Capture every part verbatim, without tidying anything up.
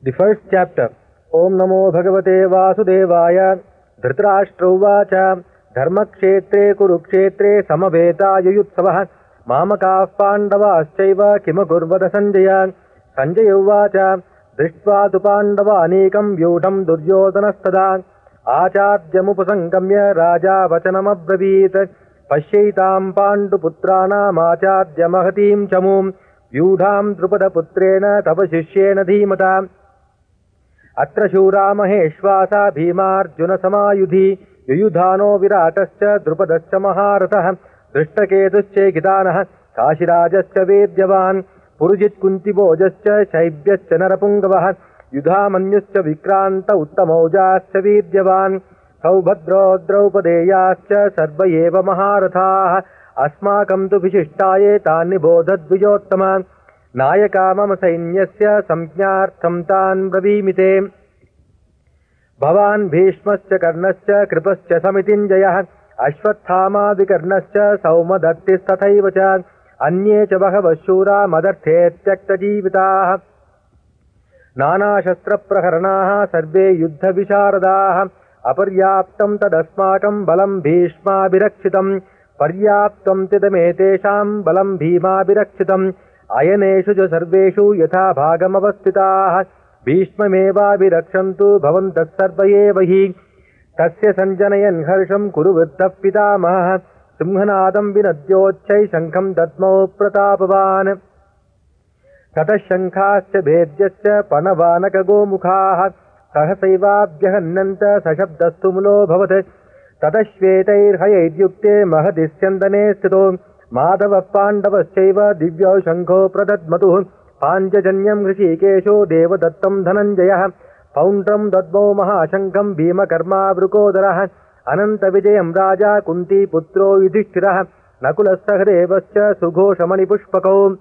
The first chapter. Om Namo Bhagavate Vasudevaya. Dhritarashtra Uvacha. Dharmakshetre Kurukshetre Samaveta Yutsavah. Mamakaः Pandavaschaiva Kimakurvata Sanjaya. Sanjaya Uvacha. Drishtva tu Pandavanikam Vyutam Duryodhanastada. Acharyamupasangamya Raja Vachanamabravit. Pashyaitam Panduputranam Acharyamahatim Chamum. Vyudham Drupadaputrena Tava Shishyena Dhimata. Atra Shura Maheshvasa Bhimarjuna Samayudhi. Yuyudhano Viratascha Drupadascha Maharatah. Drishtaketusche Gitanah. Kashirajascha Vedyavan. Purujit Kuntibojascha Shaibhyascha Narapungavah. Yudhamanyuscha Vikranta Uttamojascha Vidyavan. Saubhadro Draupadeyascha Sarvayeva Maharatah. Asmakam tu Vishishtaye Tani Bodhat Vijottama. Nayaka Mama Sainyasya Samjnartham Tan Bravimite. Bhavan Bhishmascha Karnascha Kripascha Samitinjayah. Ashwathama Vikarnascha Saumadaktis Tathaivacha. Anye cha Bhavashura Madarthe Tyakta Jivitah. Nana Shastra Praharanaha Sarve Yuddha Visharadaha. Aparyaptam Tadasmakam Balam Bhishma Birakshitam. Paryaptam Tidametesham Balam Bhima Birakshitam. Ayaneshu ja Sarveshu Yatha Bhagam Avastitah. Bhishma Meva Birakshantu Bhavantas Sarvayevahi. Tasya Sanjanayan Harsham Kuruvittah Pitamah. Simhanadam Vinadyochai Shankam Dadmo Pratapavan. Tata Shankascha Bhedyascha Panavanaka Gomukha. Sahasaivaabhyahannanta Sashabdastumulo Bhavat. Tata Shvetair Hayadyukte Mahadisyandane Stito. Madhava Pandavaschaiva Divya Shankho Pradadmatu. Panjajanyam Hrishikesho Devadattam Dhananjayah. Paundram Dadmo Mahashankam Bhima Karma Vrukodarah. Ananta Vijayam Raja Kunti Putro Yudhishthirah. Nakulasahadevascha Sughosamani Pushpako.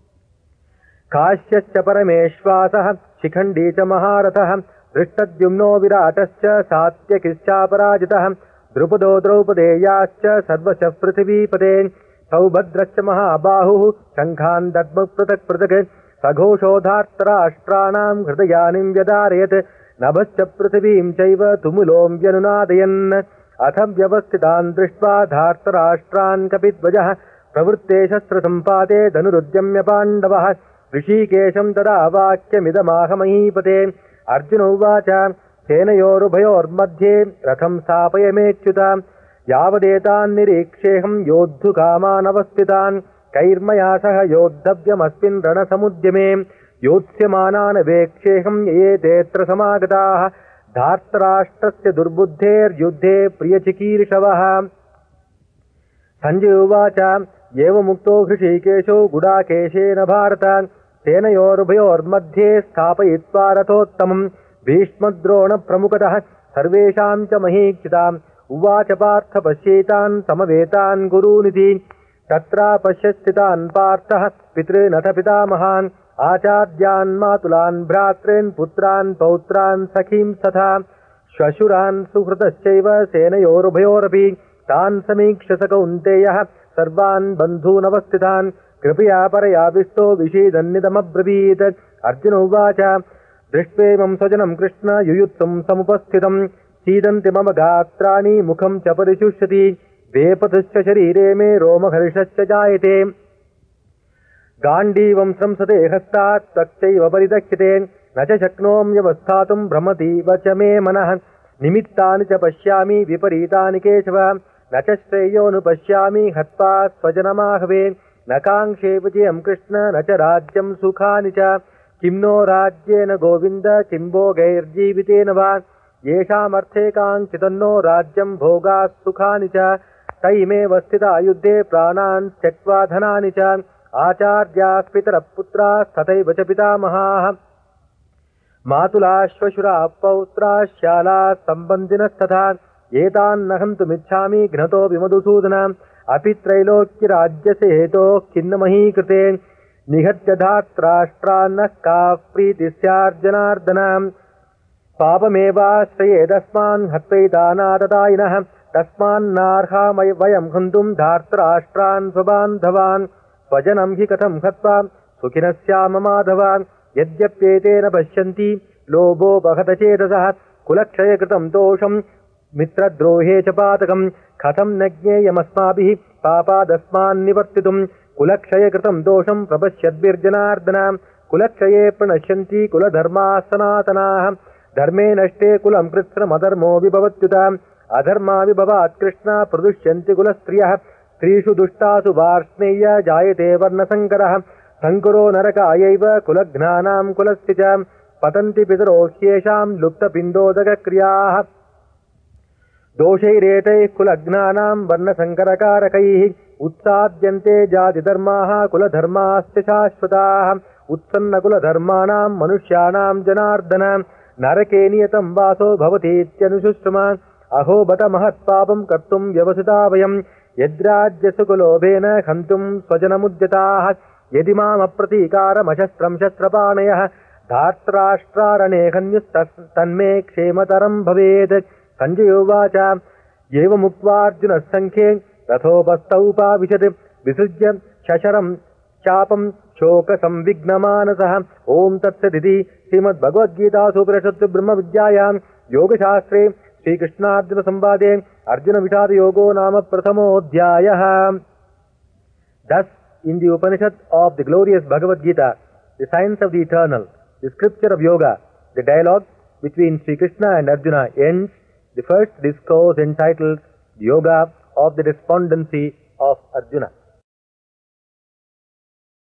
Kashyascha Parameshvasah Shikhandicha Maharatah. Drishtadyumno Viratascha Satyakischa Parajitah. Drupado Draupadeyascha Sarvasya Prithivipate. Saubhadrascha Mahabahu Shankhan Dadma Pratak Pratak. Saghoshodhartarashtraanam Hridayanim Vyadarayat. Nabhascha Prithivim Chaiva Tumulom Vyanunadayan. Atham Vyavasthitan Drishtva Dhartarashtran Kapidvajah. Pravrutte Shastra Sampate Dhanurudyamya Pandavah. Rishikesham Tada Vakyamidamaha Mahipate. Arjuna Uvacha. Senayorubhayor Madhye Ratham Sapayamechyuta. Yavadetan Niriksheham Yodhu Kaman Avasthitan. Kairmaya Saha Yodhavyamaspin Rana Samudyame. Yotsyamanana Veksheham Ye Tetra Samagatah. Dhartarashtrasya Durbuddher Yuddhe Priyachikirshavaha. Sanjaya Uvacha. Yeva Mukto Hrishikesho Gudakeshena Bharata. Senayorubhayor Madhye Sthapayitva Rathottamam. Bhishmadrona Pramukatah Sarvesham cha Mahikchitam. Uvacha Partha Pashyetan Samavetan Guruniti. Tatra Pashyasthitan Partha Pitre Natha Pitamahan. Acharyan Matulan Bhratren Putran Pautran Sakhim Satha. Shashuran Suhృtaschaiva Senayorubhayorapi. Tan Samikshasaka Unteyah Sarvan Bandhu Navasthitan. Kripaya Parayavisto Vishidannidamabravit. Arjuna Uvacha. Drishtve Sajanam Krishna Yuyutsam Samupasthitam. Sidanti Mama Gatrani Mukham Chaparishushati. Vepathascha Sharire Me Roma Harishascha Jayate. Gandivam Samsate Hastat Takshaiva Paridakshite. Nacha Shaknom Yavasthatum Brahmati Vachame Manah. Nimittani cha Pashyami Viparitani Keshava. Nacha Shreyo Nupashyami Hatpa Svajanamahave. Nakangshe Vijayam Krishna Nacha Rajyam Sukhani cha. Kimno Rajyena Govinda Kimbo Gairjivitena va. Yesham Arthe Kaංchitanno Rajyam Bhogas Sukhani cha. Taime Vastita Ayuddhe Pranan Tyaktva Dhanani cha. Acharya Pitara Putra Tathaiva cha Pitamaha. Matula Shvashura Pautra Shala Sambandhinas Tatha. Yetan Nahantu Michhami Ghnato Vimadusudana. Apitrailokya Rajyase Heto Kinnamahi Krite. Nihatya Dhartarashtrana Kapritishyarjanardana. Papameva Shrayedasman Hatvaitana Tadayinah. Tasman Narha Vayam Khandum Dhartarashtran Svabandhavan. Svajanam hi katham khatva Sukinasyama madhavan. Yadyapyetena pashyanti लोभोपहतचेतसः कुलक्षयकृतं दोषं मित्रद्रोहे च पातकं कथं न ज्ञेयमस्माभिः पापादस्मान्निवर्तितुं कुलक्षयकृतं दोषं प्रपश्यद्भिर्जनार्दन कुलक्षये प्रणश्यन्ति कुलधर्माः सनातनाः धर्मे नष्टे कुलं कृत्स्नमधर्मो विभवत्युत अधर्माविभवात् कृष्णा प्रदुष्यन्ति कुलस्त्रियः स्त्रीषु दुष्टासु वार्ष्णेय जायते वर्णसङ्करः सङ्कुरो नरकायैव कुलघ्नानां कुलस्य च पतन्ति पितरो ह्येषां लुप्तपिण्डोदकक्रियाः दोषैरेतैः कुलघ्नानां वर्णसङ्करकारकैः उत्साद्यन्ते जातिधर्माः कुलधर्माश्च शाश्वताः उत्सन्नकुलधर्माणां मनुष्याणां जनार्दन नरके नियतं वासो भवतीत्यनुशुश्रुम अहो बत महत्पापं कर्तुं व्यवसिता वयं यद्राज्यसुकुलोभेन हन्तुं स्वजनमुद्यताः यदि मामप्रतीकारमशस्त्रं शस्त्रपाणयः धार्तराष्ट्रारणे हन्युस्तन्मे क्षेमतरं भवेत् सञ्जय उवाच एवमुक्त्वार्जुनः सङ्ख्ये रथोपस्थौपाविशत् विसृज्य शशरं चापं शोकसंविघ्नमानसः ॐ तत्सदिति श्रीमद्भगवद्गीतासूपनिषत्सु ब्रह्मविद्यायां योगशास्त्रे श्रीकृष्णार्जुनसंवादे अर्जुनविषादयोगो नाम प्रथमोऽध्यायः. Thus, in the Upanishad of the glorious Bhagavad Gita, the science of the eternal, the scripture of yoga, the dialogue between Sri Krishna and Arjuna ends the first discourse entitled Yoga of the Despondency of Arjuna.